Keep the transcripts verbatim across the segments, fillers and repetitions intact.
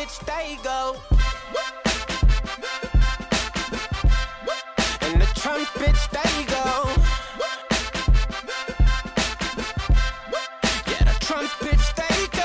trumpets, they go. And the trumpets, they go. Yeah, the trumpets, they go.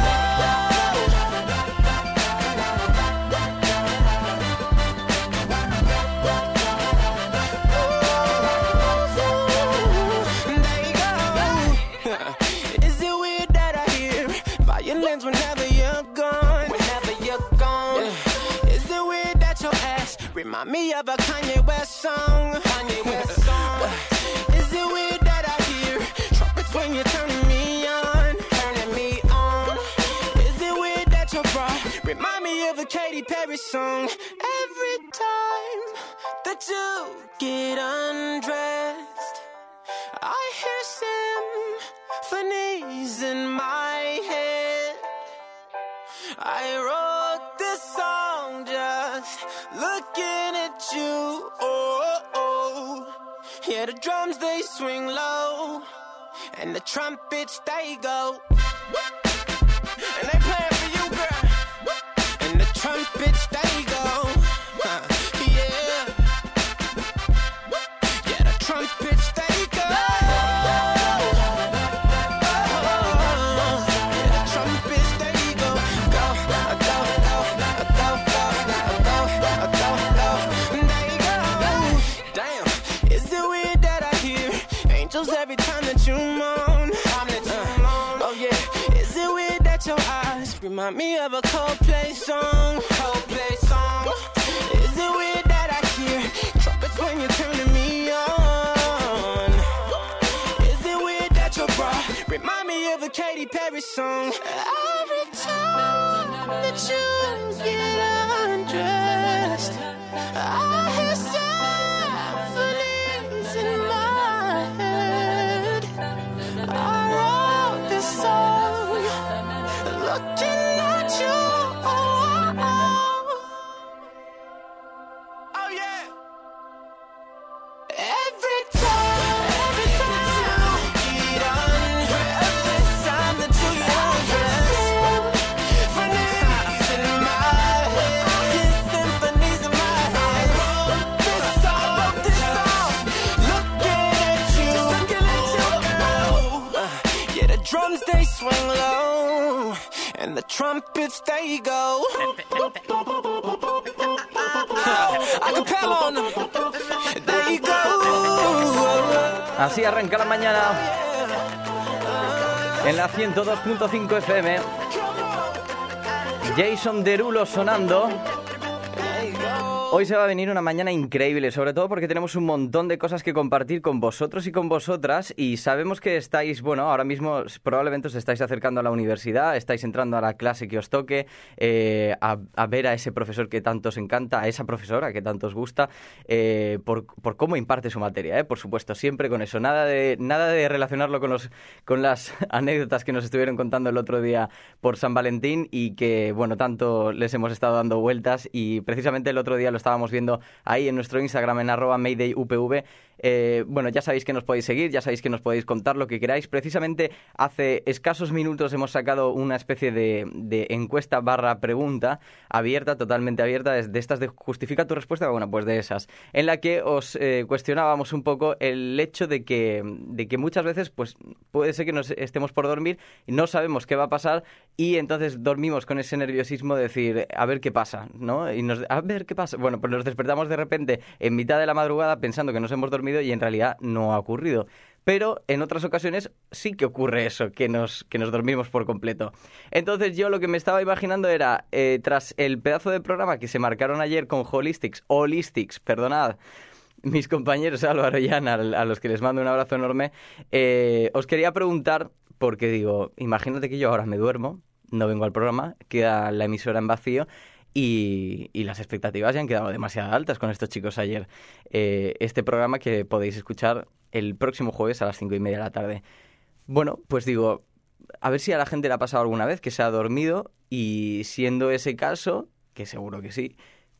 Whenever you're gone, whenever you're gone, yeah. Is it weird that your ass remind me of a Kanye West song? Kanye West song. Is it weird that I hear trumpets when you're turning me on, turning me on? Is it weird that your bra remind me of a Katy Perry song? Every time that you get undressed, I hear symphonies in my head. I wrote this song just looking at you. Oh, oh, yeah, the drums they swing low, and the trumpets they go, and they playing for you, girl. And the trumpets they go, huh, yeah, yeah, the trumpets they go. Every time that you moan, time that you moan, oh yeah. Is it weird that your eyes remind me of a Coldplay song? Coldplay song. Is it weird that I hear trumpets when you're turning me on? Is it weird that your bra remind me of a Katy Perry song? Every time that you get undressed, I hear symphonies in my looking at you. Oh, oh. Oh yeah. Every time, every time you get undressed, every time that you get undressed, symphonies in my head, symphonies in my head. I wrote this song, I wrote this song, looking at you, just looking at you, girl. Uh, yeah, the drums they swing low, and the trumpets they go. Acapella on them. There you go. Así arranca la mañana en la ciento dos punto cinco F M. Jason Derulo sonando. Hoy se va a venir una mañana increíble, sobre todo porque tenemos un montón de cosas que compartir con vosotros y con vosotras, y sabemos que estáis, bueno, ahora mismo probablemente os estáis acercando a la universidad, estáis entrando a la clase que os toque, eh, a, a ver a ese profesor que tanto os encanta, a esa profesora que tanto os gusta, eh, por, por cómo imparte su materia, eh, por supuesto, siempre con eso, nada de, nada de relacionarlo con, los, con las anécdotas que nos estuvieron contando el otro día por San Valentín y que, bueno, tanto les hemos estado dando vueltas, y precisamente el otro día lo estábamos viendo ahí en nuestro Instagram en arroba maydayupv. Eh, bueno, ya sabéis que nos podéis seguir, ya sabéis que nos podéis contar lo que queráis. Precisamente hace escasos minutos hemos sacado una especie de, de encuesta barra pregunta abierta, totalmente abierta, de estas de justifica tu respuesta, bueno, pues de esas, en la que os eh, cuestionábamos un poco el hecho de que, de que muchas veces pues puede ser que nos estemos por dormir y no sabemos qué va a pasar, y entonces dormimos con ese nerviosismo de decir, a ver qué pasa, ¿no? Y nos, a ver qué pasa. Bueno, pues nos despertamos de repente en mitad de la madrugada pensando que nos hemos dormido y en realidad no ha ocurrido. Pero en otras ocasiones sí que ocurre eso, que nos, que nos dormimos por completo. Entonces yo lo que me estaba imaginando era, eh, tras el pedazo de programa que se marcaron ayer con Holistics, Holistics, perdonad, mis compañeros Álvaro y Ana, a los que les mando un abrazo enorme, eh, os quería preguntar, porque digo, imagínate que yo ahora me duermo, no vengo al programa, queda la emisora en vacío, Y, y las expectativas ya han quedado demasiado altas con estos chicos ayer. Eh, este programa que podéis escuchar el próximo jueves a las cinco y media de la tarde. Bueno, pues digo, a ver si a la gente le ha pasado alguna vez que se ha dormido, y siendo ese caso, que seguro que sí,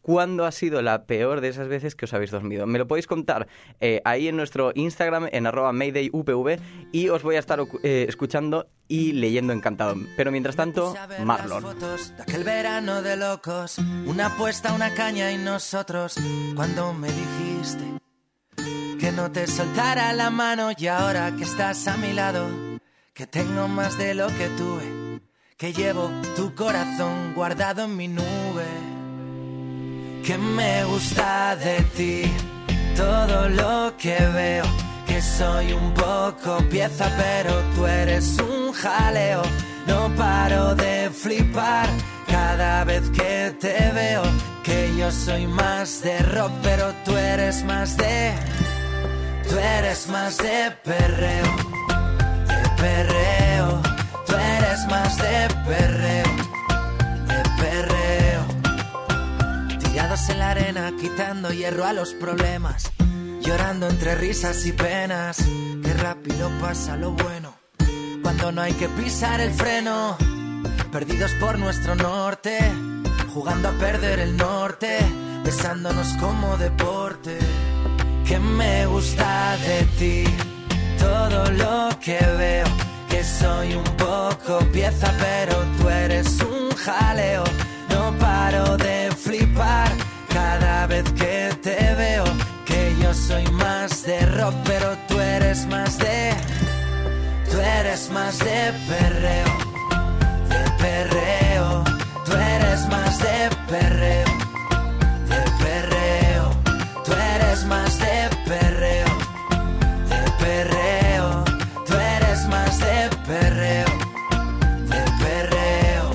¿cuándo ha sido la peor de esas veces que os habéis dormido? Me lo podéis contar eh, ahí en nuestro Instagram, en arroba maydayupv, y os voy a estar eh, escuchando y leyendo encantado. Pero mientras tanto, Marlon. Fotos de aquel verano de locos, una apuesta, una caña y nosotros, cuando me dijiste que no te soltara la mano, y ahora que estás a mi lado, que tengo más de lo que tuve, que llevo tu corazón guardado en mi nube. Que me gusta de ti todo lo que veo, que soy un poco pieza pero tú eres un jaleo. No paro de flipar cada vez que te veo, que yo soy más de rock pero tú eres más de, tú eres más de perreo, de perreo, tú eres más de perreo, de perreo. Tirados en la arena, quitando hierro a los problemas, llorando entre risas y penas. Qué rápido pasa lo bueno cuando no hay que pisar el freno. Perdidos por nuestro norte, jugando a perder el norte, besándonos como deporte. Que me gusta de ti todo lo que veo, que soy un poco pieza pero tú eres un jaleo. No paro de flipar cada vez que te veo, que yo soy más de rock pero tú eres más de, tú eres más de perreo, de perreo, tú eres más de perreo, de perreo, tú eres más de perreo, de perreo, tú eres más de perreo, de perreo.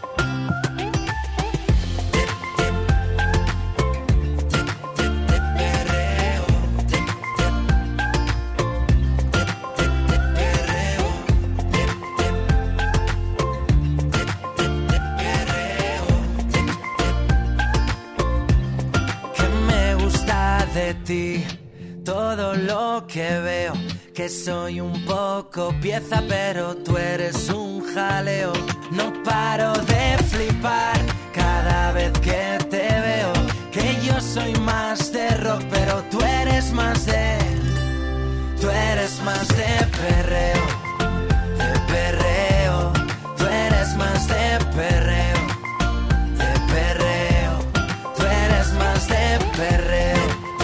De ti todo lo que veo, que soy un poco pieza pero tú eres un jaleo. No paro de flipar cada vez que te veo, que yo soy más de rock pero tú eres más de, tú eres más de perreo, de perreo, tú eres más de perreo, de perreo, tú eres más de perreo.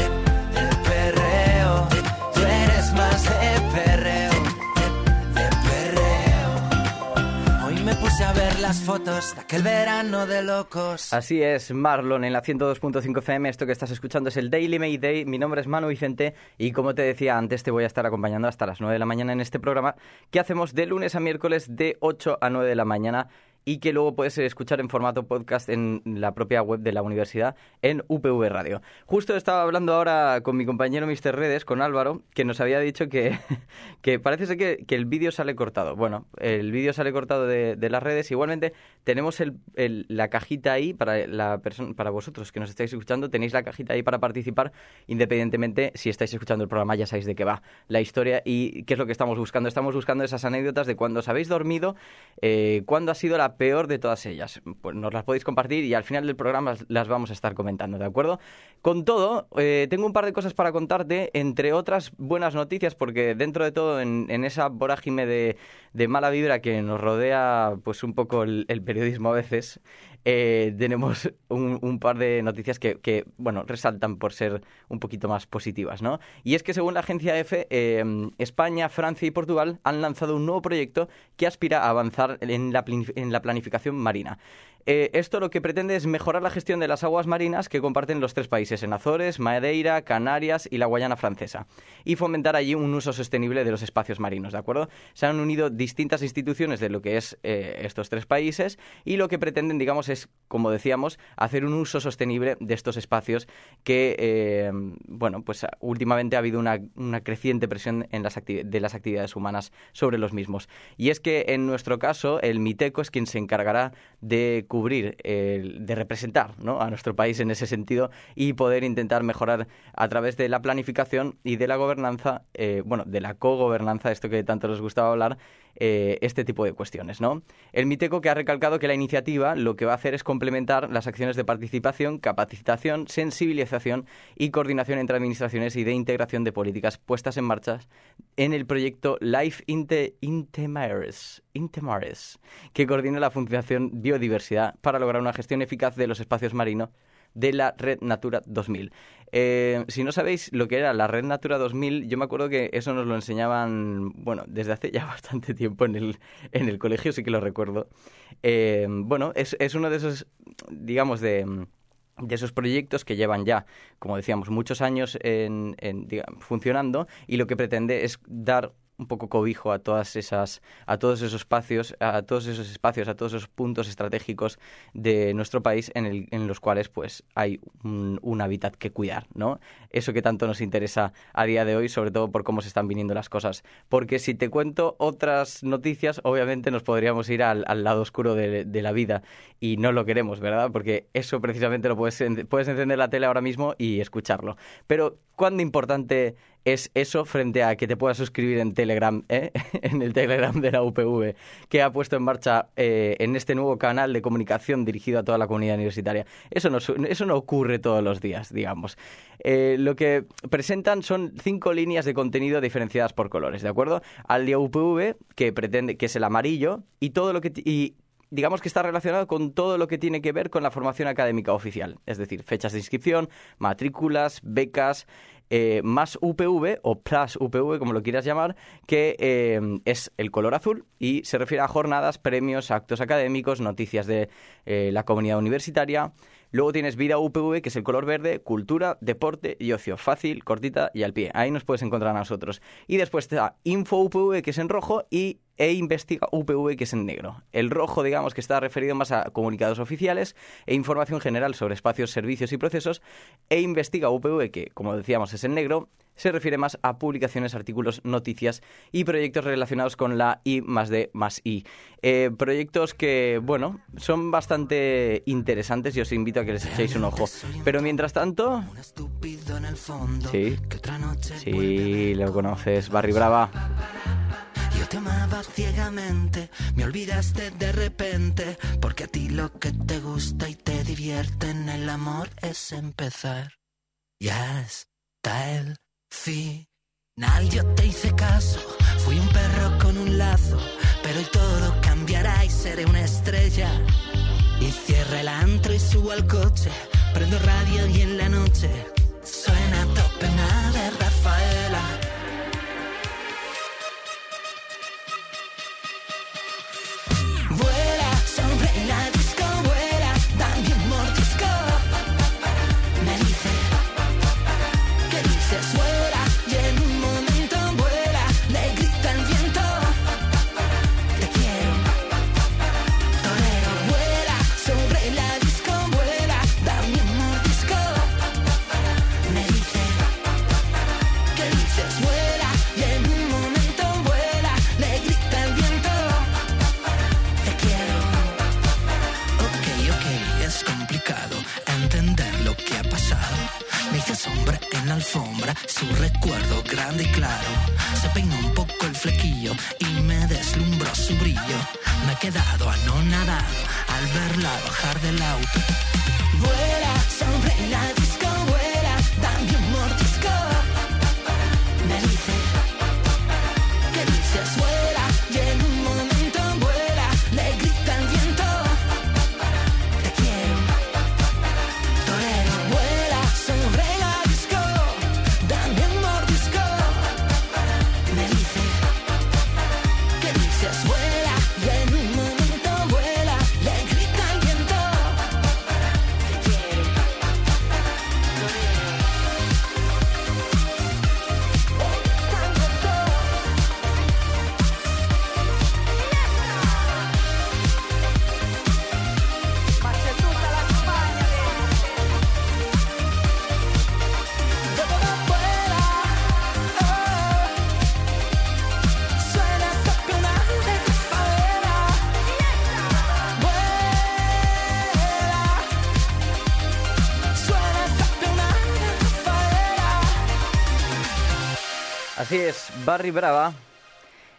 A ver las fotos de aquel verano de locos. Así es, Marlon, en la ciento dos punto cinco F M. Esto que estás escuchando es el Daily Mayday. Mi nombre es Manu Vicente y, como te decía antes, te voy a estar acompañando hasta las nueve de la mañana en este programa que hacemos de lunes a miércoles de ocho a nueve de la mañana, y que luego puedes escuchar en formato podcast en la propia web de la universidad, en U P V Radio. Justo estaba hablando ahora con mi compañero mister Redes, con Álvaro, que nos había dicho que, que parece ser que, que el vídeo sale cortado. Bueno, el vídeo sale cortado de, de las redes. Igualmente tenemos el, el, la cajita ahí para, la persona, para vosotros que nos estáis escuchando. Tenéis la cajita ahí para participar, independientemente si estáis escuchando el programa. Ya sabéis de qué va la historia y qué es lo que estamos buscando. Estamos buscando esas anécdotas de cuando os habéis dormido, eh, cuándo ha sido la peor de todas ellas. Pues nos las podéis compartir y al final del programa las vamos a estar comentando, ¿de acuerdo? Con todo, eh, tengo un par de cosas para contarte, entre otras buenas noticias, porque dentro de todo, en, en esa vorágine de, de mala vibra que nos rodea pues un poco el, el periodismo a veces, eh, tenemos un, un par de noticias que, que, bueno, resaltan por ser un poquito más positivas, ¿no? Y es que, según la agencia EFE, eh, España, Francia y Portugal han lanzado un nuevo proyecto que aspira a avanzar en la, en la planificación marina. Eh, esto lo que pretende es mejorar la gestión de las aguas marinas que comparten los tres países, en Azores, Madeira, Canarias y la Guayana Francesa, y fomentar allí un uso sostenible de los espacios marinos, ¿de acuerdo? Se han unido distintas instituciones de lo que es eh, estos tres países, y lo que pretenden, digamos, es, como decíamos, hacer un uso sostenible de estos espacios que, eh, bueno, pues últimamente ha habido una, una creciente presión en las acti- de las actividades humanas sobre los mismos. Y es que, en nuestro caso, el MITECO es quien se encargará de cubrir, eh, de representar, ¿no?, a nuestro país en ese sentido, y poder intentar mejorar a través de la planificación y de la gobernanza, eh, bueno, de la cogobernanza, esto que tanto nos gustaba hablar, eh, este tipo de cuestiones, ¿no? El Miteco, que ha recalcado que la iniciativa lo que va a hacer es complementar las acciones de participación, capacitación, sensibilización y coordinación entre administraciones y de integración de políticas puestas en marcha en el proyecto Life Inte, Intemares, Intemares, que coordina la Fundación Biodiversidad para lograr una gestión eficaz de los espacios marinos de la Red Natura dos mil. Eh, si no sabéis lo que era la Red Natura dos mil, yo me acuerdo que eso nos lo enseñaban, bueno, desde hace ya bastante tiempo en el, en el colegio, sí que lo recuerdo. Eh, bueno, es, es uno de esos, digamos, de... de esos proyectos que llevan ya, como decíamos, muchos años en, en, digamos, funcionando, y lo que pretende es dar un poco cobijo a todas esas, a todos esos espacios, a todos esos espacios, a todos esos puntos estratégicos de nuestro país en, el, en los cuales pues hay un, un hábitat que cuidar, ¿no? Eso que tanto nos interesa a día de hoy, sobre todo por cómo se están viniendo las cosas. Porque si te cuento otras noticias, obviamente nos podríamos ir al, al lado oscuro de, de la vida, y no lo queremos, ¿verdad? Porque eso precisamente lo puedes, puedes encender la tele ahora mismo y escucharlo. Pero ¿cuán importante es eso frente a que te puedas suscribir en Telegram, ¿eh? en el Telegram de la U P V, que ha puesto en marcha eh, en este nuevo canal de comunicación dirigido a toda la comunidad universitaria? Eso no, eso no ocurre todos los días, digamos. Eh, lo que presentan son cinco líneas de contenido diferenciadas por colores, ¿de acuerdo? Al día U P V, que pretende, que es el amarillo, y todo lo que... Y, digamos que está relacionado con todo lo que tiene que ver con la formación académica oficial, es decir, fechas de inscripción, matrículas, becas, eh, más U P V o plus U P V, como lo quieras llamar, que eh, es el color azul y se refiere a jornadas, premios, actos académicos, noticias de eh, la comunidad universitaria. Luego tienes Vida U P V, que es el color verde, cultura, deporte y ocio. Fácil, cortita y al pie. Ahí nos puedes encontrar a nosotros. Y después está Info U P V, que es en rojo, y e Investiga U P V, que es en negro. El rojo, digamos, que está referido más a comunicados oficiales e información general sobre espacios, servicios y procesos. E Investiga U P V, que, como decíamos, es en negro, se refiere más a publicaciones, artículos, noticias y proyectos relacionados con la I más D más I. Eh, proyectos que, bueno, son bastante interesantes y os invito a que les echéis un ojo. Pero mientras tanto... Sí, sí, lo conoces, Barry Brava. Yo te amaba ciegamente, me olvidaste de repente, porque a ti lo que te gusta y te divierte en el amor es empezar. Ya está el final, yo te hice caso, fui un perro con un lazo, pero hoy todo cambiará y seré una estrella. Y cierro el antro y subo al coche, prendo radio y en la noche suena a tope una de Rafaela. Alfombra, su recuerdo grande y claro. Se peinó un poco el flequillo y me deslumbró su brillo. Me he quedado anonadado al verla bajar del auto. Vuela sobre la disco, vuela, dame un mordisco. Me dice, ¿qué dices? Vuela y en un momento vuela, le grita el viento. Te quiero, torero, vuela sobre la Así es, Barry Brava.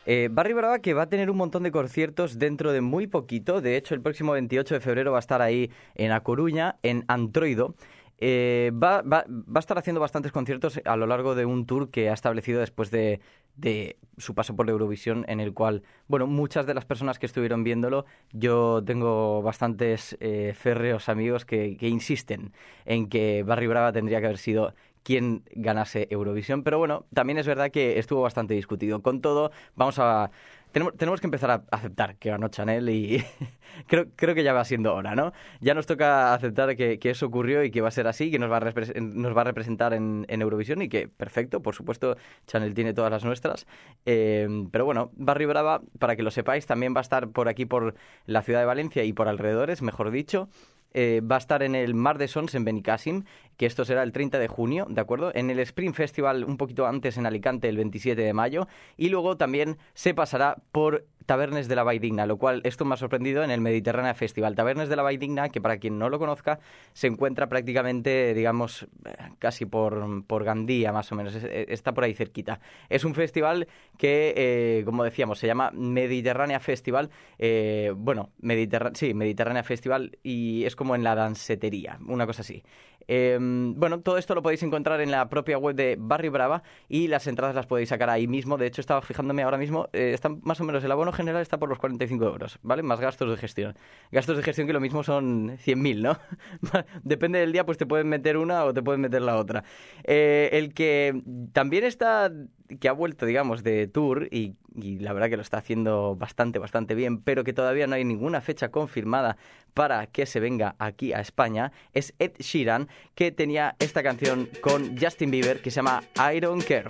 Eh, Barry Brava, que va a tener un montón de conciertos dentro de muy poquito. De hecho, el próximo veintiocho de febrero va a estar ahí en A Coruña, en Antroido. Eh, va, va, va a estar haciendo bastantes conciertos a lo largo de un tour que ha establecido después de, de su paso por la Eurovisión, en el cual, bueno, muchas de las personas que estuvieron viéndolo, yo tengo bastantes eh, férreos amigos que, que insisten en que Barry Brava tendría que haber sido quien ganase Eurovisión, pero bueno, también es verdad que estuvo bastante discutido. Con todo, vamos a... Tenemos, tenemos que empezar a aceptar que ganó Chanel y creo, creo que ya va siendo hora, ¿no? Ya nos toca aceptar que, que eso ocurrió y que va a ser así, que nos va a, repre- nos va a representar en, en Eurovisión y que, perfecto, por supuesto, Chanel tiene todas las nuestras. Eh, pero bueno, Barry Brava, para que lo sepáis, también va a estar por aquí, por la ciudad de Valencia y por alrededores, mejor dicho. Eh, va a estar en el Mar de Sons en Benicàssim, que esto será el treinta de junio, ¿de acuerdo? En el Spring Festival un poquito antes en Alicante, el veintisiete de mayo, y luego también se pasará por Tavernes de la Valldigna, lo cual esto me ha sorprendido, en el Mediterránea Festival. Tavernes de la Valldigna, que para quien no lo conozca, se encuentra prácticamente, digamos, casi por, por Gandía, más o menos, está por ahí cerquita. Es un festival que, eh, como decíamos, se llama Mediterránea Festival, eh, bueno, Mediterránea, sí, Mediterránea Festival, y es como en la dancetería, una cosa así. Eh, bueno, todo esto lo podéis encontrar en la propia web de Barry Brava y las entradas las podéis sacar ahí mismo. De hecho, estaba fijándome ahora mismo, eh, están más o menos, el abono general está por los cuarenta y cinco euros, ¿vale? Más gastos de gestión. Gastos de gestión que lo mismo son cien mil, ¿no? Depende del día, pues te pueden meter una o te pueden meter la otra. Eh, el que también está, que ha vuelto, digamos, de tour y, y la verdad que lo está haciendo bastante, bastante bien, pero que todavía no hay ninguna fecha confirmada para que se venga aquí a España, es Ed Sheeran, que tenía esta canción con Justin Bieber que se llama I Don't Care.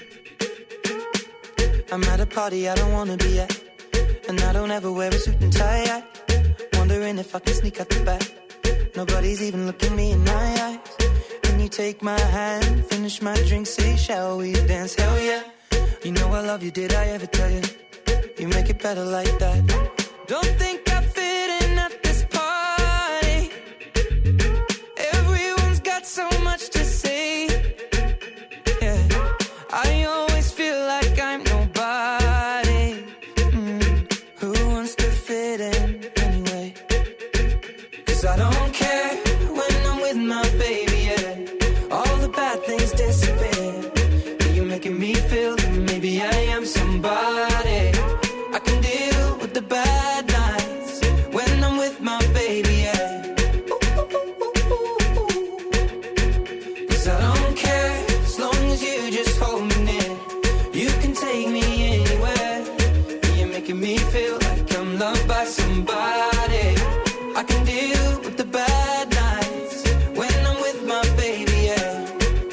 I'm at a party I don't wanna be at, and I don't ever wear a suit and tie yet. Wondering if I can sneak out the back. Nobody's even looking me in my eyes. When you take my hand, finish my drink, say shall we dance? Hell yeah. You know I love you, did I ever tell you? You make it better like that. Don't think I fit in at this party. Everyone's got so much to say. Yeah, I always feel like I'm nobody. Mm. Who wants to fit in anyway? 'Cause I don't care when I'm with my baby, yeah. All the bad things disappear. You're making me feel that maybe I am somebody. I can deal with the bad nights when I'm with my baby, yeah. 'Cause I don't care as long as you just hold me near. You can take me anywhere. You're making me feel like I'm loved by somebody. I can deal with the bad nights when I'm with my baby, yeah.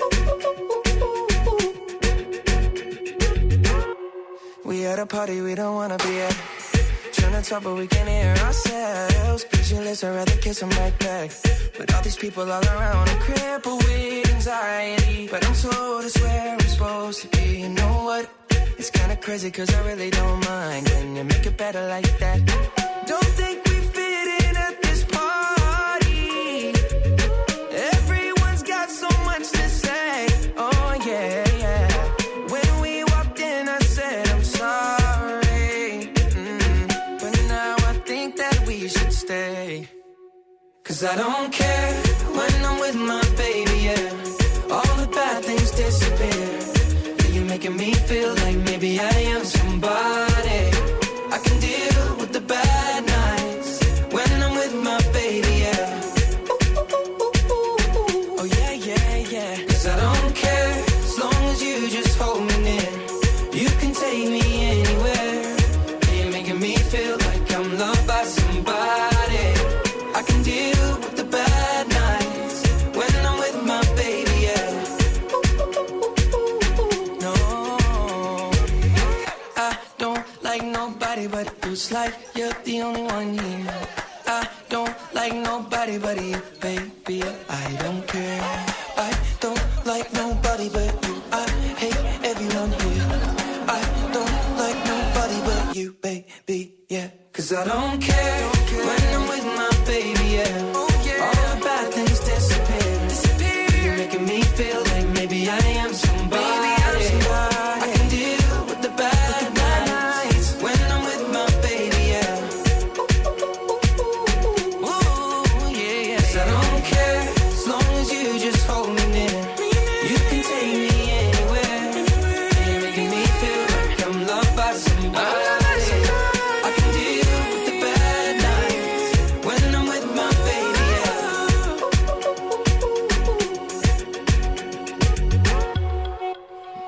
We at a party we don't wanna be at. Trying to talk but we can't hear ourselves. Pictureless, I'd rather kiss them right back. But all these people all around, I'm crippled with anxiety. But I'm told it's where I'm supposed to be. You know what? It's kinda crazy 'cause I really don't mind. Can you make it better like that? Don't think we fit in at this party. Everyone's got so much to say. Oh yeah, yeah. When we walked in I said I'm sorry. Mm. But now I think that we should stay. 'Cause I don't care when I'm with my baby, yeah. All the bad things disappear. You're making me feel like maybe I am somebody. I can deal with the bad nights when I'm with my baby, yeah. Oh yeah, yeah, yeah. 'Cause I don't care as long as you just hold me near. You can take me anywhere. You're making me feel like I'm loved by somebody. I can deal with the bad nights when I'm with my baby, yeah. No, I don't like nobody but you. It's like you're the only one here. I don't like nobody but you, baby. I don't care. I don't like nobody but you. I hate everyone here. I don't like nobody but you, baby, yeah. 'Cause I don't care when I'm with my baby, yeah. All the bad things disappear. You're making me feel like maybe I am somebody. I can deal with the bad nights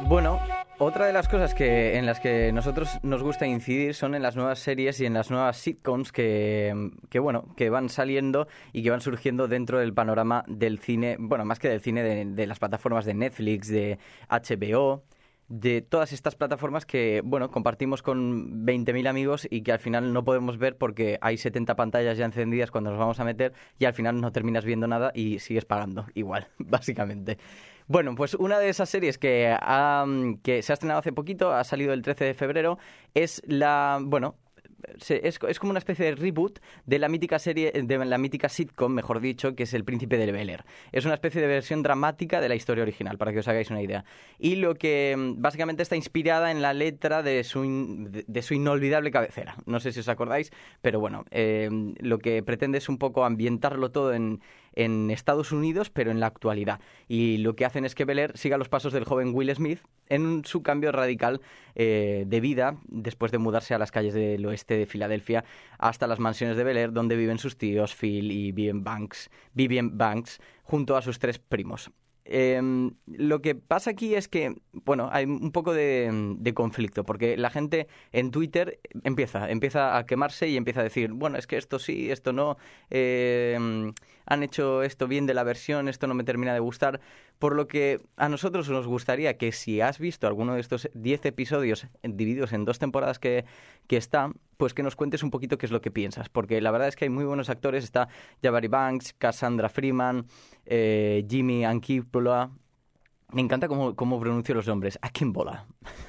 Bueno, otra de las cosas que en las que nosotros nos gusta incidir son en las nuevas series y en las nuevas sitcoms que, que bueno, que van saliendo y que van surgiendo dentro del panorama del cine, bueno, más que del cine, de, de las plataformas de Netflix, de H B O, de todas estas plataformas que, bueno, compartimos con veinte mil amigos y que al final no podemos ver porque hay setenta pantallas ya encendidas cuando nos vamos a meter y al final no terminas viendo nada y sigues pagando igual, básicamente. Bueno, pues una de esas series que, ha, que se ha estrenado hace poquito, ha salido el trece de febrero, es la, bueno, se, es, es como una especie de reboot de la mítica serie, de la mítica sitcom, mejor dicho, que es El Príncipe de Bel-Air. Es una especie de versión dramática de la historia original, para que os hagáis una idea. Y lo que básicamente está inspirada en la letra de su, in, de, de su inolvidable cabecera. No sé si os acordáis, pero bueno, eh, lo que pretende es un poco ambientarlo todo en... en Estados Unidos, pero en la actualidad. Y lo que hacen es que Bel-Air siga los pasos del joven Will Smith en su cambio radical eh, de vida después de mudarse a las calles del oeste de Filadelfia hasta las mansiones de Bel-Air, donde viven sus tíos Phil y Vivian Banks, Vivian Banks junto a sus tres primos. Eh, lo que pasa aquí es que, bueno, hay un poco de, de conflicto, porque la gente en Twitter empieza, empieza a quemarse y empieza a decir, bueno, es que esto sí, esto no, eh, han hecho esto bien de la versión, esto no me termina de gustar, por lo que a nosotros nos gustaría que si has visto alguno de estos diez episodios divididos en dos temporadas que, que está, pues que nos cuentes un poquito qué es lo que piensas, porque la verdad es que hay muy buenos actores, está Jabari Banks, Cassandra Freeman, eh, Jimmy Ankipula. Me encanta cómo, cómo pronuncio los nombres, Akimbola.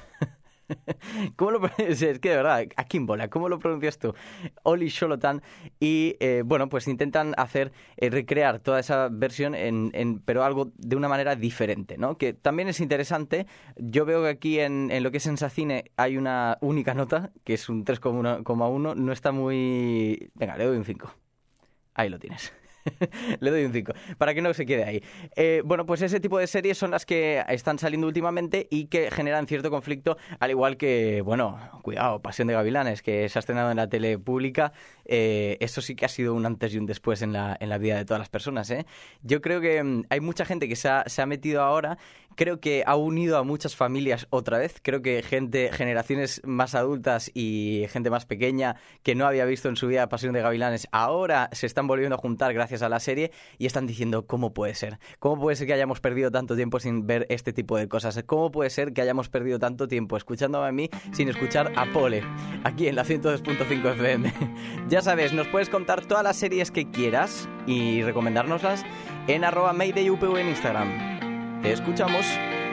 ¿Cómo lo pronuncias? Es que de verdad, Akimbola, ¿cómo lo pronuncias tú? Oli Sholotan. Y eh, bueno, pues intentan hacer, eh, recrear toda esa versión, en, en, pero algo de una manera diferente, ¿no? Que también es interesante. Yo veo que aquí en, en lo que es Sensacine hay una única nota, que es un tres coma uno. No está muy... Venga, le doy un cinco. Ahí lo tienes. Le doy un cinco, para que no se quede ahí. Eh, bueno, pues ese tipo de series son las que están saliendo últimamente y que generan cierto conflicto, al igual que, bueno, cuidado, Pasión de Gavilanes, que se ha estrenado en la tele pública. Eh, eso sí que ha sido un antes y un después en la, en la vida de todas las personas, ¿eh? Yo creo que um, hay mucha gente que se ha, se ha metido ahora. Creo que ha unido a muchas familias otra vez. Creo que gente, generaciones más adultas y gente más pequeña que no había visto en su vida Pasión de Gavilanes, ahora se están volviendo a juntar gracias a la serie y están diciendo, ¿cómo puede ser? ¿Cómo puede ser que hayamos perdido tanto tiempo sin ver este tipo de cosas? ¿Cómo puede ser que hayamos perdido tanto tiempo escuchándome a mí sin escuchar a Pole aquí en la ciento dos punto cinco F M? Ya sabes, nos puedes contar todas las series que quieras y recomendárnoslas en arroba maydayupv en Instagram. Te escuchamos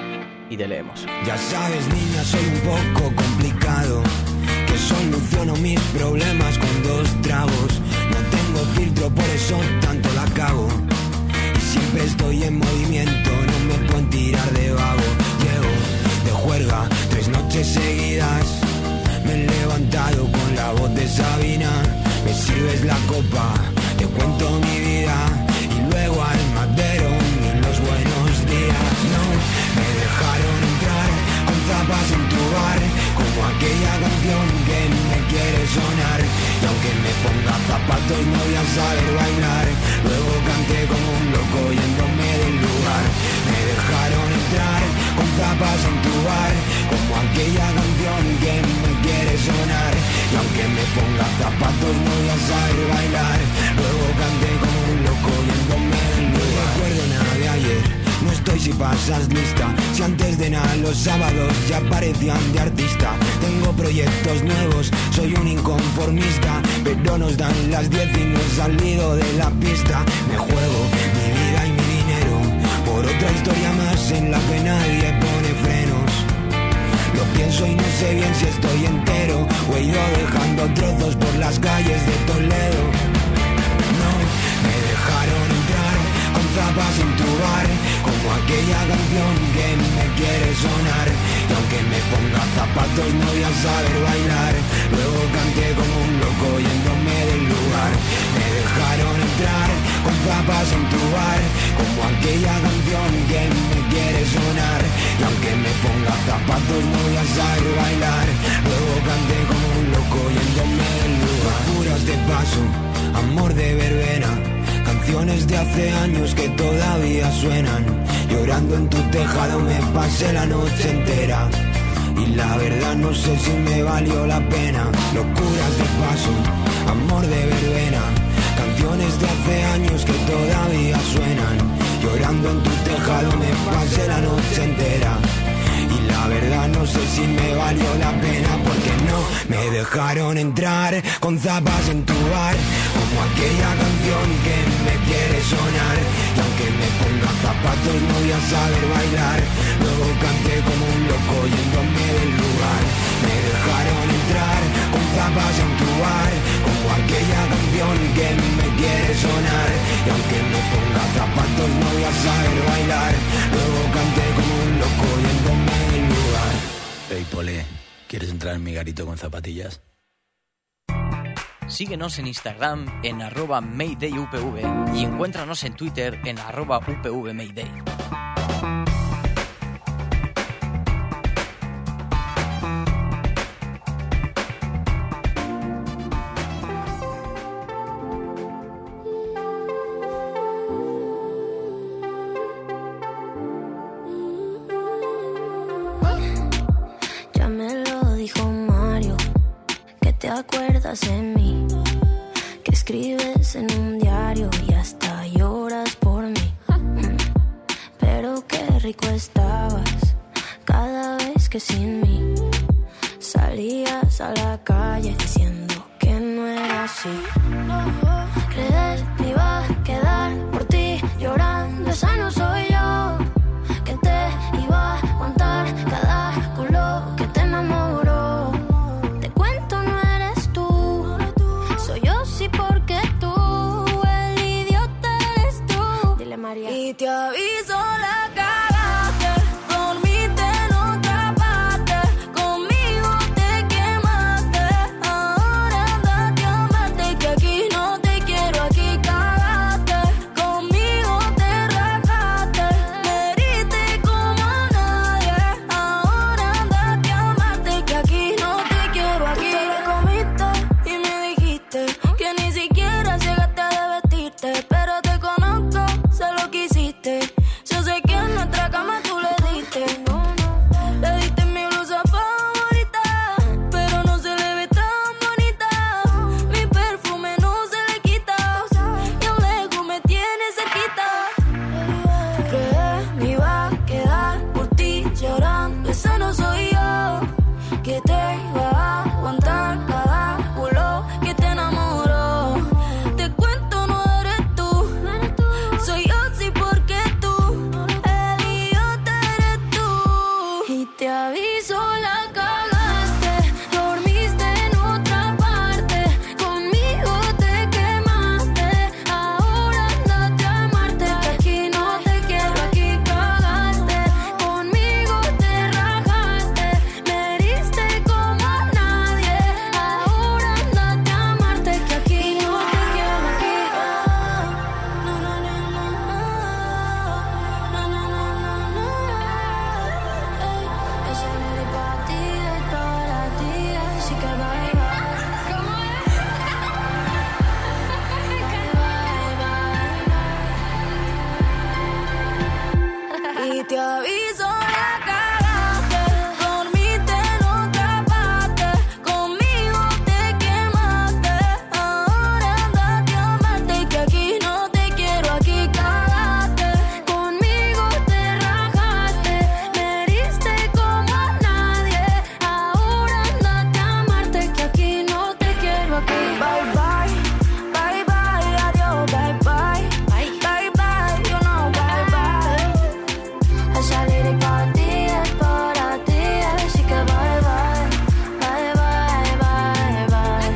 y te leemos. Ya sabes, niña, soy un poco complicado, que soluciono mis problemas con dos tragos. No tengo filtro, por eso tanto la cago. Y siempre estoy en movimiento, no me pueden tirar de vago. Llego de juerga tres noches seguidas. Me he levantado con la voz de Sabina. Me sirves la copa, te cuento mi vida. Y luego al madero, ni los buenos días. No me dejaron entrar con zapas en tu bar, como aquella canción que me quiere sonar. Y aunque me ponga zapatos no voy a saber bailar. Luego canté como un loco yéndome del lugar. Me dejaron entrar con zapas en tu bar, como aquella canción que me quiere sonar. Y aunque me ponga zapatos no voy a saber bailar. Luego canté como un loco yéndome del lugar. No recuerdo nada de ayer, no estoy si pasas lista. Si antes de nada los sábados ya parecían de artista. Tengo proyectos nuevos, soy un inconformista, pero nos dan las diez y no he salido de la pista. Me juego mi vida y mi dinero por otra historia más en la que nadie pone frenos. Lo pienso y no sé bien si estoy entero o he ido dejando trozos por las calles de Toledo. No me dejaron entrar con zapas en tu bar, como aquella canción que me quiere sonar. Y aunque me ponga zapatos no voy a saber bailar. Luego canté como un loco yéndome del lugar. Me dejaron entrar con zapas en tu bar, como aquella canción que me quiere sonar. Y aunque me ponga zapatos no voy a saber bailar. Luego canté como un loco yéndome del lugar. Puras de paso, amor de verbena, canciones Canciones de hace años que todavía suenan. Llorando en tu tejado me pasé la noche entera. Y la verdad no sé si me valió la pena. Locuras de paso, amor de verbena. Canciones de hace años que todavía suenan. Llorando en tu tejado me pasé la noche entera. Y la verdad no sé si me valió la pena, porque no me dejaron entrar con zapas en tu bar, como aquella canción que me quiere sonar. Y aunque me ponga zapatos no voy a saber bailar. Luego canté como un loco yéndome del lugar. Me dejaron entrar con zapas en tu bar, como aquella canción que me quiere sonar. Y aunque me ponga zapatos no voy a saber bailar. Luego canté como un loco yéndome del lugar. Hey, Pole, ¿quieres entrar en mi garito con zapatillas? Síguenos en Instagram en arroba maydayupv y encuéntranos en Twitter en arroba upvmayday. Ya me lo dijo Mario, que te acuerdas de mí, que escribes en un diario y hasta lloras por mí. Pero qué rico estabas cada vez que sin mí salías a la calle diciendo que no era así. Creer me iba a quedar por ti llorando, esa no soy yo, que te iba a aguantar cada culo que te enamoró. Te cuento, no eres tú, soy yo sí porque tú, el idiota eres tú. Dile María. Y te aviso, la cagaste, dormiste en otra parte, conmigo te quemaste, ahora andate a amarte, que aquí no te quiero, aquí cagaste, conmigo te rajaste, me heriste como a nadie, ahora andate a amarte, que aquí no te quiero, aquí te lo comiste y me dijiste que ni siquiera llegaste a vestirte, pero te conozco, sé lo que hiciste, yo sé que en nuestra cama tú le diste, le diste mi blusa favorita, pero no se le ve tan bonita, mi perfume no se le quita, y a lejos me tiene cerquita. Creí me iba a quedar por ti llorando, esa no soy yo, que te iba a aguantar cada culo que te enamoró. Te cuento, no eres tú, soy yo sí porque tú, el idiota eres tú. Y te aviso, la cagaste, dormiste en otra parte, conmigo te quemaste, ahora andate a amarte, que aquí no te quiero, aquí cagaste, conmigo te rajaste, me heriste como a nadie, ahora andate a amarte, que aquí no te quiero, aquí. No, no, no, no, no, no, no, no, no. Ey, ese nene para ti es para ti, así que bye, bye. Bye, bye, bye. Y te aviso, la cagaste, dormiste en otra parte, conmigo te quemaste, ahora andate a amarte, que aquí no te quiero, aquí cagaste, conmigo te rajaste, me heriste como a nadie, ahora andate a amarte, que aquí no te quiero, aquí. Bye bye, bye bye, adiós, bye bye, bye bye, you know, bye bye. Esa lady para ti es para ti, así que bye bye, bye bye,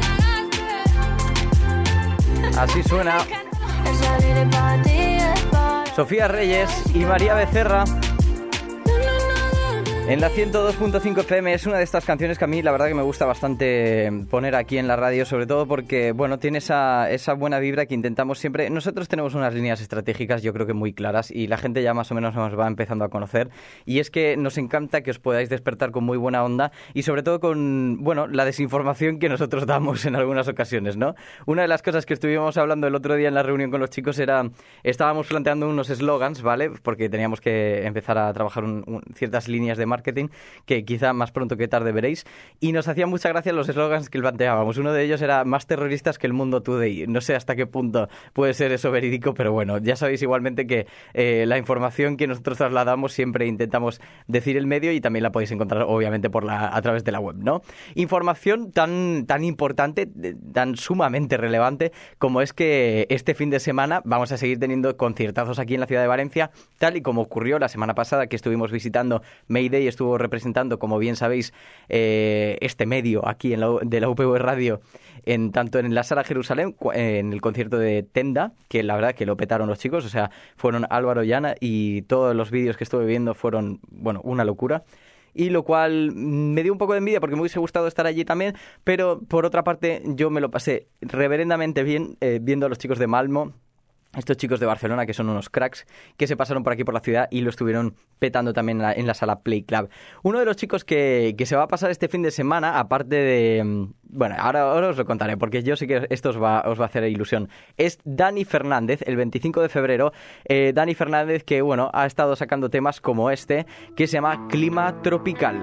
bye bye. Así suena Esa lady para ti es para Sofía Reyes y María Becerra En la ciento dos punto cinco F M es una de estas canciones que a mí la verdad que me gusta bastante poner aquí en la radio, sobre todo porque, bueno, tiene esa, esa buena vibra que intentamos siempre. Nosotros tenemos unas líneas estratégicas, yo creo que muy claras, y la gente ya más o menos nos va empezando a conocer, y es que nos encanta que os podáis despertar con muy buena onda y sobre todo con, bueno, la desinformación que nosotros damos en algunas ocasiones, ¿no? Una de las cosas que estuvimos hablando el otro día en la reunión con los chicos era, estábamos planteando unos eslogans, ¿vale? Porque teníamos que empezar a trabajar un, un, ciertas líneas de marketing que quizá más pronto que tarde veréis, y nos hacían mucha gracia los eslogans que planteábamos. Uno de ellos era más terroristas que el mundo today. No sé hasta qué punto puede ser eso verídico, pero bueno, ya sabéis igualmente que eh, la información que nosotros trasladamos siempre intentamos decir el medio, y también la podéis encontrar obviamente por la, a través de la web, ¿no? Información tan, tan importante, tan sumamente relevante como es que este fin de semana vamos a seguir teniendo conciertazos aquí en la ciudad de Valencia, tal y como ocurrió la semana pasada que estuvimos visitando Mayday. Estuvo representando, como bien sabéis, eh, este medio aquí en la, de la U P V Radio, en tanto en la Sala Jerusalén, en el concierto de Tenda, que la verdad que lo petaron los chicos, o sea, fueron Álvaro y Ana, y todos los vídeos que estuve viendo fueron, bueno, una locura. Y lo cual me dio un poco de envidia porque me hubiese gustado estar allí también, pero por otra parte yo me lo pasé reverendamente bien eh, viendo a los chicos de Malmo, estos chicos de Barcelona que son unos cracks, que se pasaron por aquí por la ciudad y lo estuvieron petando también en la, en la sala Play Club. Uno de los chicos que, que se va a pasar este fin de semana, aparte de... Bueno, ahora, ahora os lo contaré porque yo sé que esto os va, os va a hacer ilusión. Es Dani Fernández, el veinticinco de febrero. Eh, Dani Fernández que, bueno, ha estado sacando temas como este, que se llama Clima Tropical.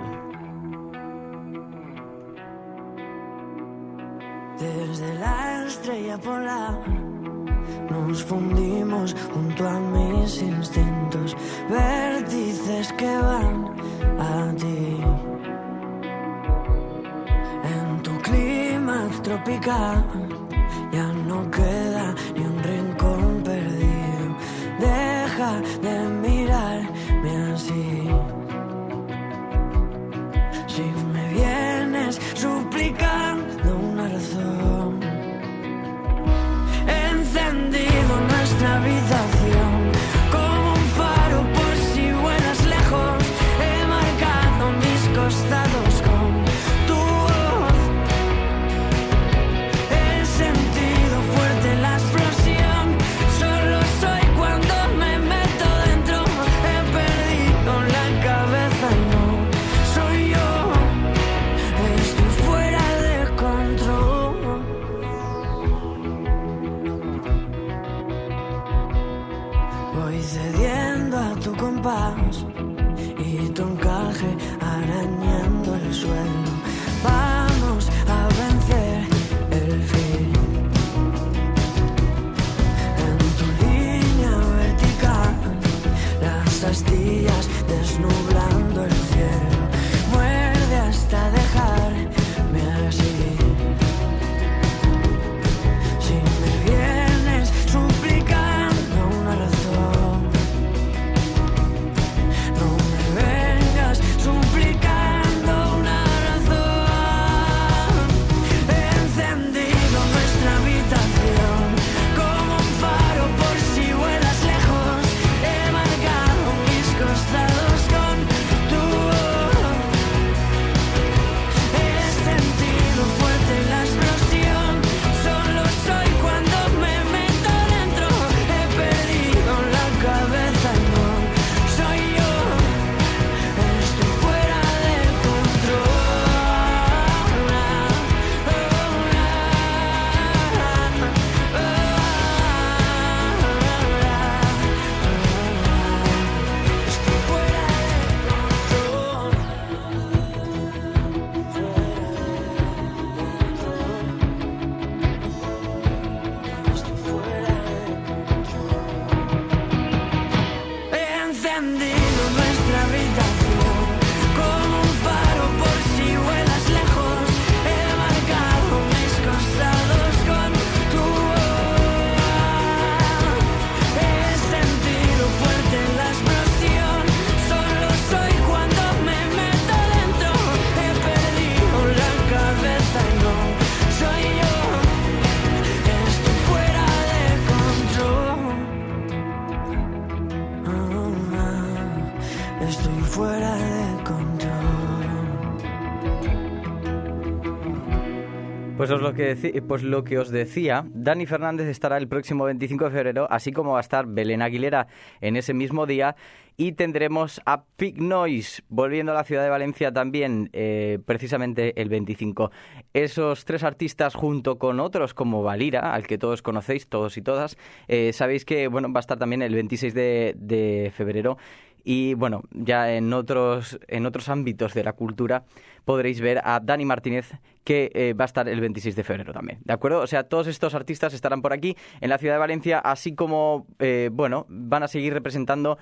Desde la estrella polar nos fundimos junto a mis instintos, vértices que van a ti. En tu clima tropical ya no queda ni un rincón perdido. Deja de mirarme así. Si me vienes suplicando una razón, encendido nuestra habitación como un faro por si vuelas lejos. He marcado mis costados con tu voz. He sentido fuerte la explosión. Solo soy cuando me meto dentro. He perdido la cabeza y no soy yo. Estoy fuera de control. Voy cediendo a tu compás y tu encaje arañando el suelo. Vamos a vencer el fin. En tu línea vertical, las astillas desnublando el cielo. Muerde hasta dejarme así. Si me vienes suplicando una razón, no me vengas suplicando Pues, os lo que deci- pues lo que os decía, Dani Fernández estará el próximo veinticinco de febrero, así como va a estar Belén Aguilera en ese mismo día, y tendremos a Pig Noise volviendo a la ciudad de Valencia también, eh, precisamente el veinticinco. Esos tres artistas, junto con otros como Valira, al que todos conocéis, todos y todas, eh, sabéis que bueno, va a estar también el veintiséis de febrero. Y bueno, ya en otros, en otros ámbitos de la cultura podréis ver a Dani Martínez, que eh, va a estar el veintiséis de febrero también, ¿de acuerdo? O sea, todos estos artistas estarán por aquí en la ciudad de Valencia, así como, eh, bueno, van a seguir representando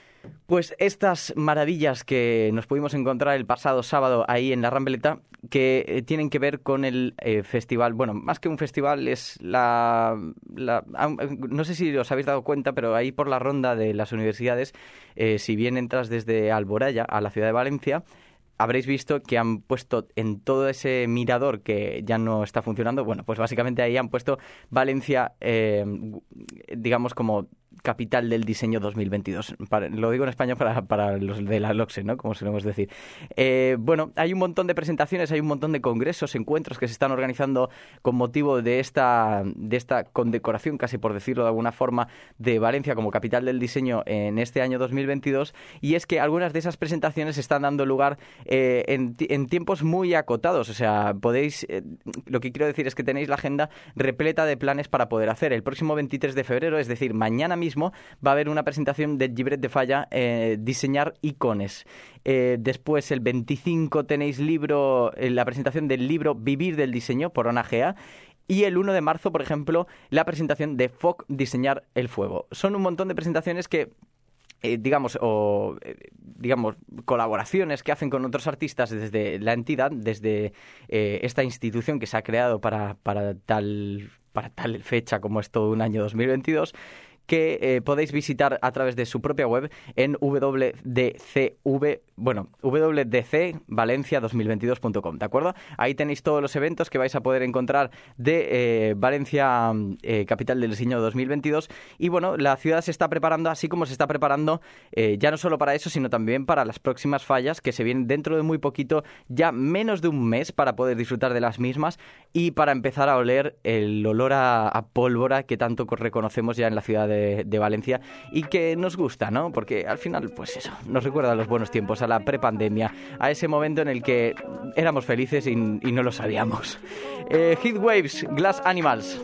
pues estas maravillas que nos pudimos encontrar el pasado sábado ahí en la Rambleta, que eh, tienen que ver con el eh, festival. Bueno, más que un festival es la, la... No sé si os habéis dado cuenta, pero ahí por la ronda de las universidades, eh, si bien entras desde Alboraya a la ciudad de Valencia, habréis visto que han puesto en todo ese mirador que ya no está funcionando, bueno, pues básicamente ahí han puesto Valencia, eh, digamos, como capital del diseño dos mil veintidós. Para, lo digo en español para, para los de la LOCSE, ¿no? Como solemos decir. Eh, bueno, hay un montón de presentaciones, hay un montón de congresos, encuentros que se están organizando con motivo de esta, de esta condecoración, casi por decirlo de alguna forma, de Valencia como capital del diseño en este año dos mil veintidós. Y es que algunas de esas presentaciones están dando lugar eh, en, en tiempos muy acotados. O sea, podéis... Eh, lo que quiero decir es que tenéis la agenda repleta de planes para poder hacer. El próximo veintitrés de febrero, es decir, mañana mismo, va a haber una presentación del Llibret de Falla, eh, Diseñar Icones. Eh, después, el veinticinco, tenéis libro, eh, la presentación del libro Vivir del Diseño por Ona Gea. Y el uno de marzo, por ejemplo, la presentación de F O C Diseñar el Fuego. Son un montón de presentaciones que... Eh, digamos, o eh, digamos, colaboraciones que hacen con otros artistas desde la entidad, desde eh, esta institución que se ha creado para, para, tal, para tal fecha como es todo un año dos mil veintidós, que eh, podéis visitar a través de su propia web en w d c v, bueno, w d c valencia dos mil veintidós punto com, ¿de acuerdo? Ahí tenéis todos los eventos que vais a poder encontrar de eh, Valencia, eh, capital del diseño dos mil veintidós. Y bueno, la ciudad se está preparando, así como se está preparando eh, ya no solo para eso, sino también para las próximas fallas que se vienen dentro de muy poquito, ya menos de un mes, para poder disfrutar de las mismas y para empezar a oler el olor a, a pólvora que tanto reconocemos ya en la ciudad de De, de Valencia y que nos gusta, ¿no? Porque al final, pues eso, nos recuerda a los buenos tiempos, a la prepandemia, a ese momento en el que éramos felices y, y no lo sabíamos. Eh, Heatwaves, Glass Animals.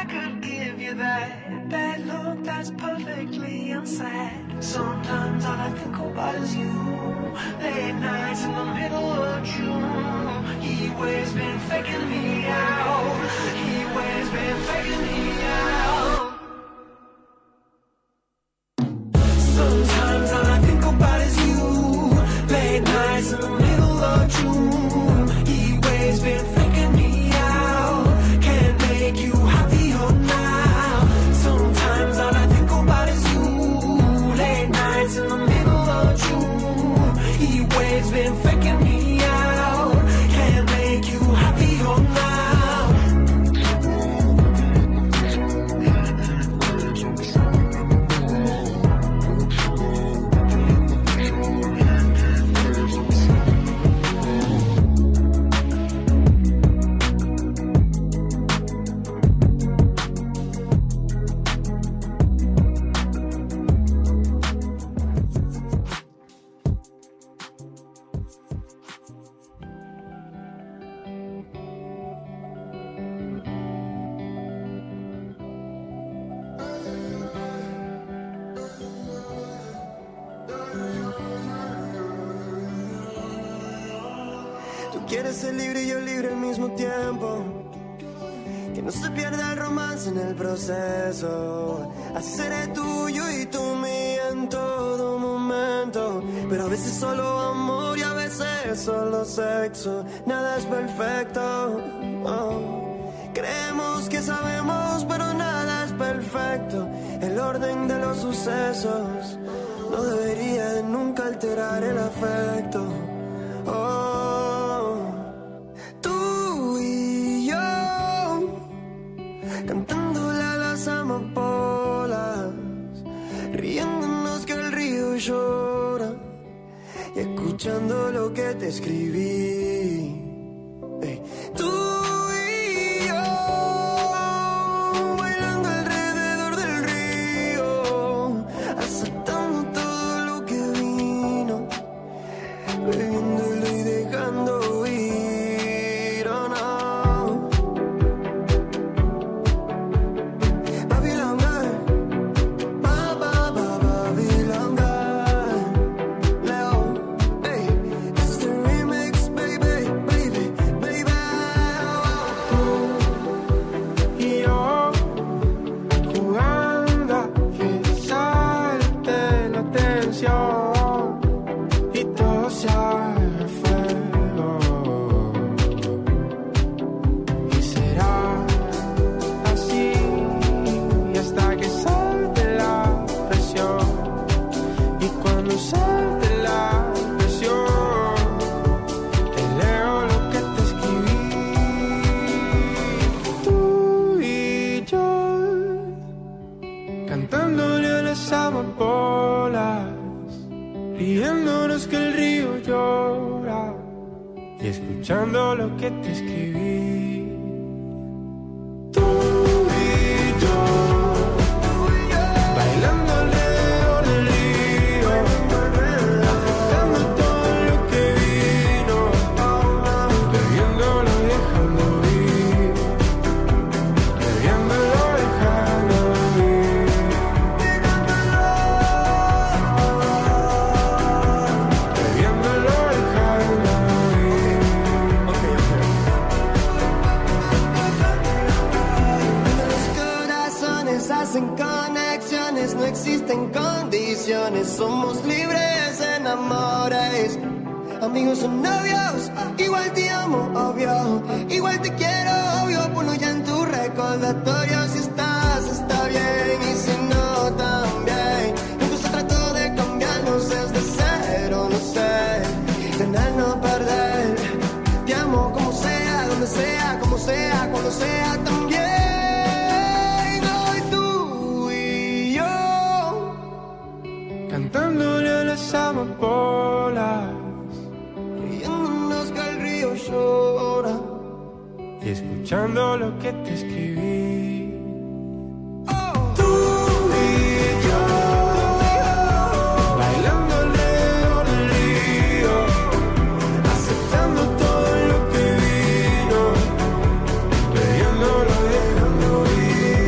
I could give you that, that look that's perfectly unsaid. Sometimes all I think about is you. Late nights in the middle of June. He always been faking me out. He always been faking me out. Sometimes all I think about is you. Late nights in the middle of June. He always been faking me out. Can't make you happier now. Sometimes all I think about is you. Late nights in the middle of June. He always been faking me out. Can't make you happier now. Quieres ser libre y yo libre al mismo tiempo. Que no se pierda el romance en el proceso. Así seré tuyo y tú mía en todo momento. Pero a veces solo amor y a veces solo sexo. Nada es perfecto. Oh. Creemos que sabemos, pero nada es perfecto. El orden de los sucesos no debería de nunca alterar el afecto. Oh, tú y yo cantándole a las amapolas, riéndonos que el río llora y escuchando lo que te escribí. Hey, tú y yo bailando alrededor del río, aceptando todo lo que vino, bebiéndolo y dejando ir, oh no. Babylon girl, ba ba ba Babylon girl, Leo, hey, this is the remix, baby, baby, baby. Tú y yo jugando a que salte la tensión y todo se haga fuego. Y será así hasta que salte la presión. Y cuando salte la presión, te leo lo que te escribí. Tú y yo cantándole a las amapolas, riéndonos que el río llora y escuchando lo que te escribí. Tú y yo bailando alrededor del río, afectando todo lo que vino, bebiéndolo y dejando ir, bebiéndolo y dejando ir. Bebiéndolo y dejando ir. Cuando los corazones hacen conexiones, no existen condiciones. Somos libres en amores, amigos o novios. Igual te amo, obvio. Igual te quiero, obvio. Ponlo ya en tu recordatorio. Si estás, está bien. Y si no, también. Incluso trato de cambiarnos desde cero, no sé. Ganar, no perder. Te amo como sea, donde sea, como sea, cuando sea también. Hoy tú y yo cantándole a las amapolas, riéndonos que el río llora y escuchando lo que te escribí. Oh. Tú y yo bailando alrededor del río, aceptando todo lo que vino, bebiéndolo, dejando ir.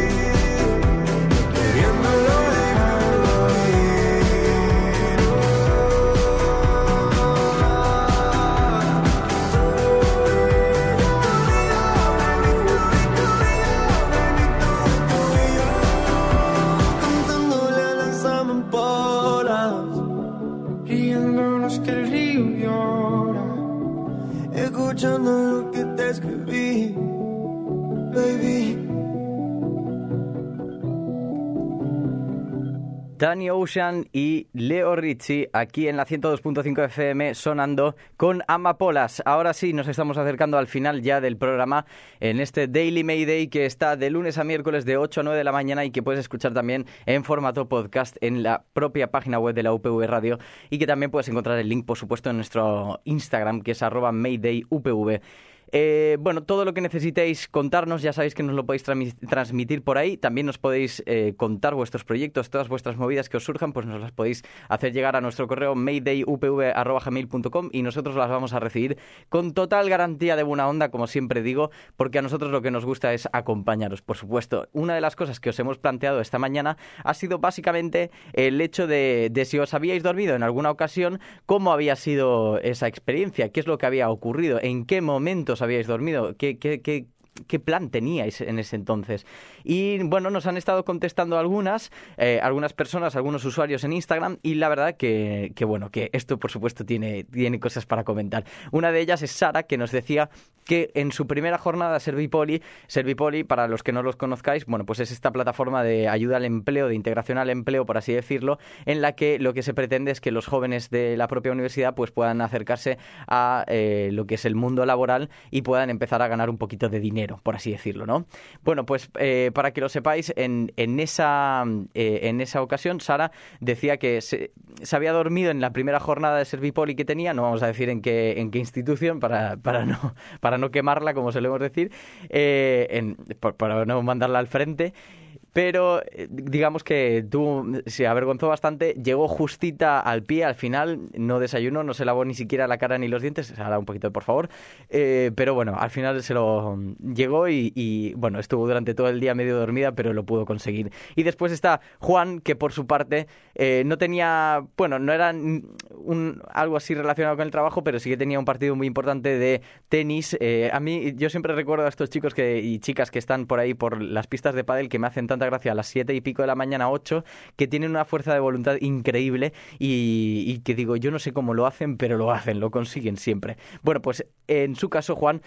Danny Ocean y Leo Richie aquí en la ciento dos punto cinco F M sonando con Amapolas. Ahora sí, nos estamos acercando al final ya del programa en este Daily Mayday que está de lunes a miércoles de ocho a nueve de la mañana y que puedes escuchar también en formato podcast en la propia página web de la U P V Radio y que también puedes encontrar el link, por supuesto, en nuestro Instagram, que es arroba maydayupv. Eh, bueno, todo lo que necesitéis contarnos, ya sabéis que nos lo podéis tra- transmitir por ahí. También nos podéis eh, contar vuestros proyectos, todas vuestras movidas que os surjan, pues nos las podéis hacer llegar a nuestro correo maydayupv arroba gmail punto com y nosotros las vamos a recibir con total garantía de buena onda, como siempre digo, porque a nosotros lo que nos gusta es acompañaros, por supuesto. Una de las cosas que os hemos planteado esta mañana ha sido básicamente el hecho de, de si os habíais dormido en alguna ocasión, cómo había sido esa experiencia, qué es lo que había ocurrido, en qué momentos habíais dormido, qué, qué, qué, qué plan teníais en ese entonces. Y bueno, nos han estado contestando algunas, eh, algunas personas, algunos usuarios en Instagram, y la verdad que, que bueno, que esto por supuesto tiene, tiene cosas para comentar. Una de ellas es Sara, que nos decía que en su primera jornada Servipoli, Servipoli, para los que no los conozcáis, bueno, pues es esta plataforma de ayuda al empleo, de integración al empleo, por así decirlo, en la que lo que se pretende es que los jóvenes de la propia universidad pues puedan acercarse a eh, lo que es el mundo laboral y puedan empezar a ganar un poquito de dinero, por así decirlo, ¿no? Bueno, pues eh, para que lo sepáis, en, en, esa, eh, en esa ocasión Sara decía que se, se había dormido en la primera jornada de Servipoli que tenía, no vamos a decir en qué, en qué institución para, para no... Para no quemarla, como solemos decir, eh, en, por, para no mandarla al frente. Pero digamos que tú se avergonzó bastante, llegó justita al pie, al final no desayunó, no se lavó ni siquiera la cara ni los dientes, se hará un poquito, por favor, eh, pero bueno, al final se lo llegó y, y bueno, estuvo durante todo el día medio dormida, pero lo pudo conseguir. Y después está Juan, que por su parte eh, no tenía, bueno, no era un, algo así relacionado con el trabajo, pero sí que tenía un partido muy importante de tenis. Eh, a mí, yo siempre recuerdo a estos chicos que, y chicas que están por ahí por las pistas de pádel que me hacen tanta gracia a las siete y pico de la mañana, ocho, que tienen una fuerza de voluntad increíble y, y que digo, yo no sé cómo lo hacen, pero lo hacen, lo consiguen siempre. Bueno, pues en su caso Juan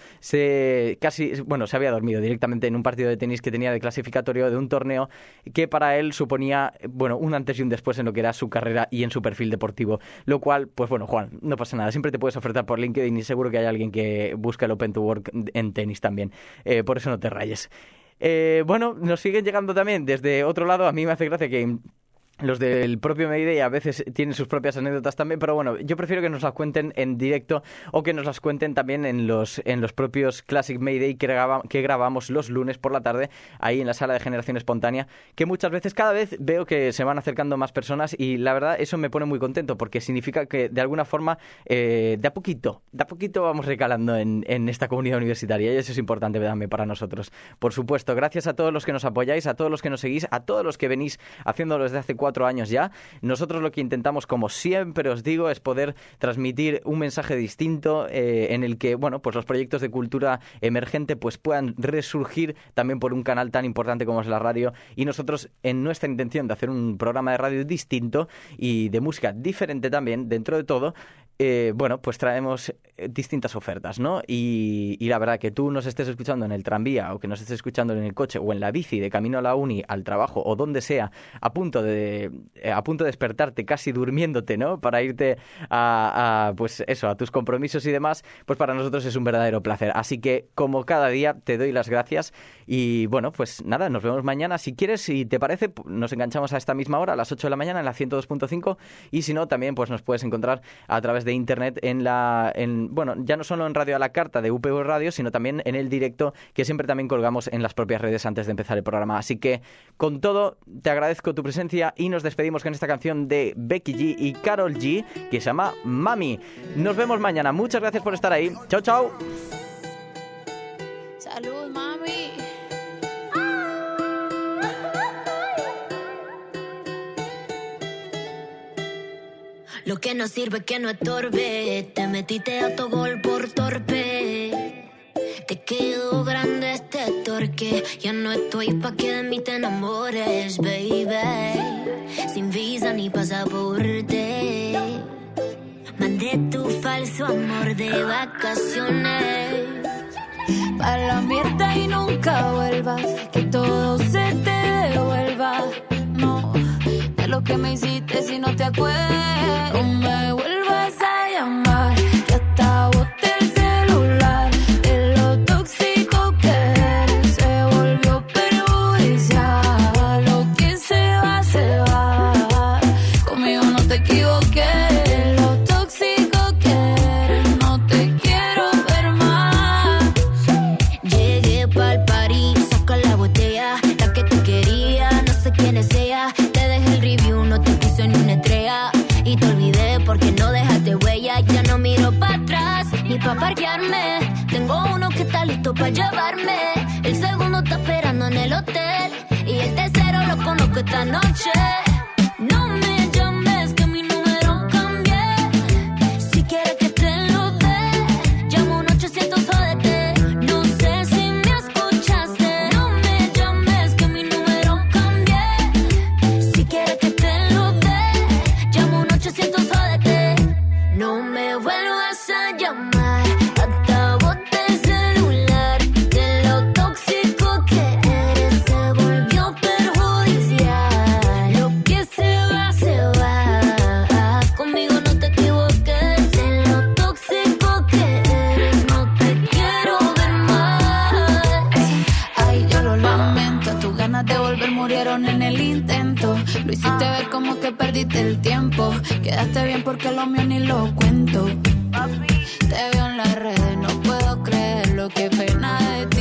se casi, bueno, se había dormido directamente en un partido de tenis que tenía de clasificatorio de un torneo que para él suponía, bueno, un antes y un después en lo que era su carrera y en su perfil deportivo, lo cual, pues bueno, Juan, no pasa nada, siempre te puedes ofertar por LinkedIn y seguro que hay alguien que busca el Open to Work en tenis también, eh, por eso no te rayes. Eh, bueno, nos siguen llegando también desde otro lado. A mí me hace gracia que los del propio Mayday a veces tienen sus propias anécdotas también, pero bueno, yo prefiero que nos las cuenten en directo o que nos las cuenten también en los en los propios Classic Mayday que, graba, que grabamos los lunes por la tarde ahí en la sala de Generación Espontánea, que muchas veces, cada vez veo que se van acercando más personas y la verdad eso me pone muy contento porque significa que de alguna forma eh, de a poquito, de a poquito vamos recalando en, en esta comunidad universitaria y eso es importante también para nosotros. Por supuesto, gracias a todos los que nos apoyáis, a todos los que nos seguís, a todos los que venís haciéndolo desde hace cuatro años ya. Nosotros lo que intentamos, como siempre os digo, es poder transmitir un mensaje distinto eh, en el que, bueno, pues los proyectos de cultura emergente pues puedan resurgir también por un canal tan importante como es la radio y nosotros en nuestra intención de hacer un programa de radio distinto y de música diferente también, dentro de todo, eh, bueno, pues traemos distintas ofertas, ¿no? Y, y la verdad que tú nos estés escuchando en el tranvía o que nos estés escuchando en el coche o en la bici de camino a la uni, al trabajo o donde sea, a punto de a punto de despertarte, casi durmiéndote, ¿no? Para irte a, a pues eso, a tus compromisos y demás, pues para nosotros es un verdadero placer. Así que, como cada día, te doy las gracias y bueno, pues nada, nos vemos mañana. Si quieres, si te parece, nos enganchamos a esta misma hora, a las ocho de la mañana, en la ciento dos punto cinco y si no, también pues nos puedes encontrar a través de internet en la, en, bueno, ya no solo en Radio a la Carta de U P V Radio, sino también en el directo que siempre también colgamos en las propias redes antes de empezar el programa. Así que, con todo, te agradezco tu presencia y nos despedimos con esta canción de Becky G y Karol G que se llama Mami. Nos vemos mañana. Muchas gracias por estar ahí. Chao, chao. Salud, mami. Lo que no sirve que no estorbe. Te metiste autogol por torpe. Te quedó grande este torque. Ya no estoy pa' que de mí te enamores, baby. Sin visa ni pasaporte. Mandé tu falso amor de vacaciones. Pa' la mierda y nunca vuelvas. Que todo se te devuelva. No, de lo que me llamarme. Tengo uno que está listo para llevarme. El segundo está esperando en el hotel. Y el tercero lo conozco esta noche. No me llames que mi número cambié. Si quieres que te lo dé, llamo un ochocientos jódete. No sé si me escuchaste. No me llames que mi número cambié. Si quieres que te lo dé, llamo un ochocientos jódete. No me vuelvas a llamar. Hasta bote el celular. De lo tóxico que eres se volvió perjudicial. Lo que se va, se va. Conmigo no te equivoques. De lo tóxico que eres no te quiero ver más. Ay, yo lo lamento. Tus ganas de volver murieron en el intento. Lo hiciste ver como que perdiste el tiempo. Quedaste bien porque lo mío ni lo cuento. Te veo en las redes, no puedo creer lo que pena de ti.